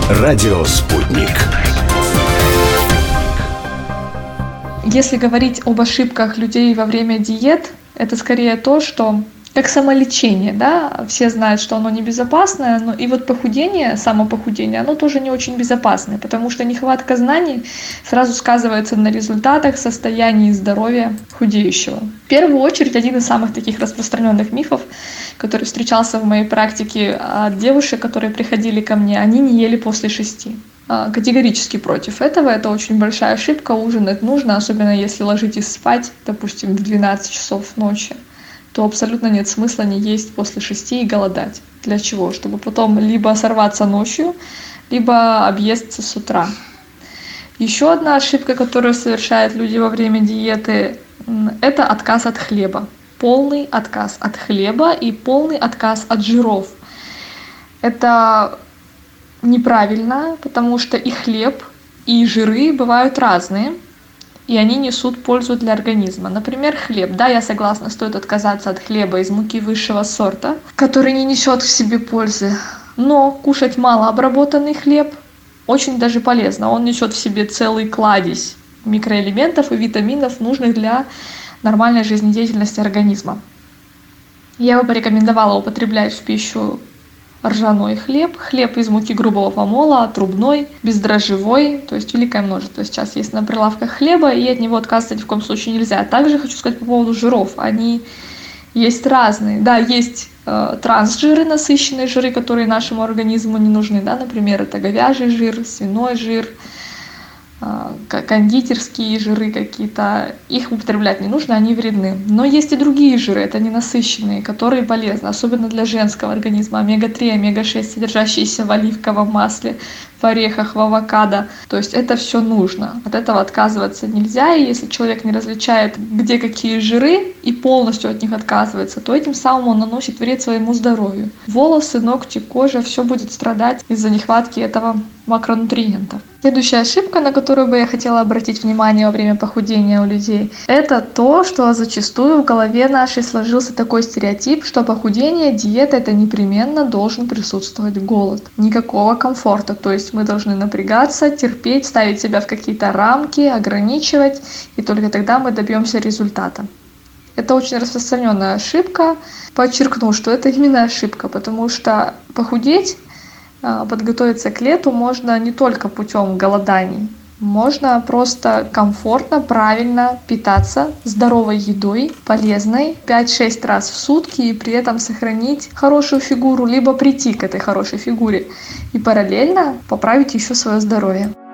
Радио «Спутник». Если говорить об ошибках людей во время диет, это скорее то, что как самолечение, да, все знают, что оно небезопасное, но и вот похудение, самопохудение, оно тоже не очень безопасное, потому что нехватка знаний сразу сказывается на результатах, состоянии здоровья худеющего. В первую очередь, один из самых таких распространенных мифов, который встречался в моей практике от девушек, которые приходили ко мне, они не ели после 6. Категорически против этого. Это очень большая ошибка. Ужинать нужно, особенно если ложитесь спать, допустим, в 12 часов ночи, то абсолютно нет смысла не есть после 6 и голодать. Для чего? Чтобы потом либо сорваться ночью, либо объесться с утра. Еще одна ошибка, которую совершают люди во время диеты, это отказ от хлеба. Полный отказ от хлеба и полный отказ от жиров. Это неправильно, потому что и хлеб, и жиры бывают разные, и они несут пользу для организма. Например, хлеб. Да, я согласна, стоит отказаться от хлеба из муки высшего сорта, который не несет в себе пользы. Но кушать малообработанный хлеб очень даже полезно. Он несет в себе целый кладезь микроэлементов и витаминов, нужных для нормальной жизнедеятельности организма. Я бы порекомендовала употреблять в пищу ржаной хлеб, хлеб из муки грубого помола, трубной, бездрожжевой, то есть великое множество сейчас есть на прилавках хлеба, и от него отказываться ни в коем случае нельзя. Также хочу сказать по поводу жиров. Они есть разные. Да, есть трансжиры, насыщенные жиры, которые нашему организму не нужны. Да? Например, это говяжий жир, свиной жир, кондитерские жиры какие-то, их употреблять не нужно, они вредны. Но есть и другие жиры, это ненасыщенные, которые полезны, особенно для женского организма. Омега-3, омега-6, содержащиеся в оливковом масле, в орехах, в авокадо. То есть это все нужно. От этого отказываться нельзя, и если человек не различает, где какие жиры, и полностью от них отказывается, то этим самым он наносит вред своему здоровью. Волосы, ногти, кожа, все будет страдать из-за нехватки этого макронутриента. Следующая ошибка, на которую бы я хотела обратить внимание во время похудения у людей, это то, что зачастую в голове нашей сложился такой стереотип, что похудение, диета — это непременно должен присутствовать голод. Никакого комфорта, то есть мы должны напрягаться, терпеть, ставить себя в какие-то рамки, ограничивать, и только тогда мы добьемся результата. Это очень распространенная ошибка. Подчеркну, что это именно ошибка, потому что похудеть, подготовиться к лету можно не только путем голоданий. Можно просто комфортно, правильно питаться здоровой едой, полезной, 5-6 раз в сутки, и при этом сохранить хорошую фигуру, либо прийти к этой хорошей фигуре и параллельно поправить еще свое здоровье.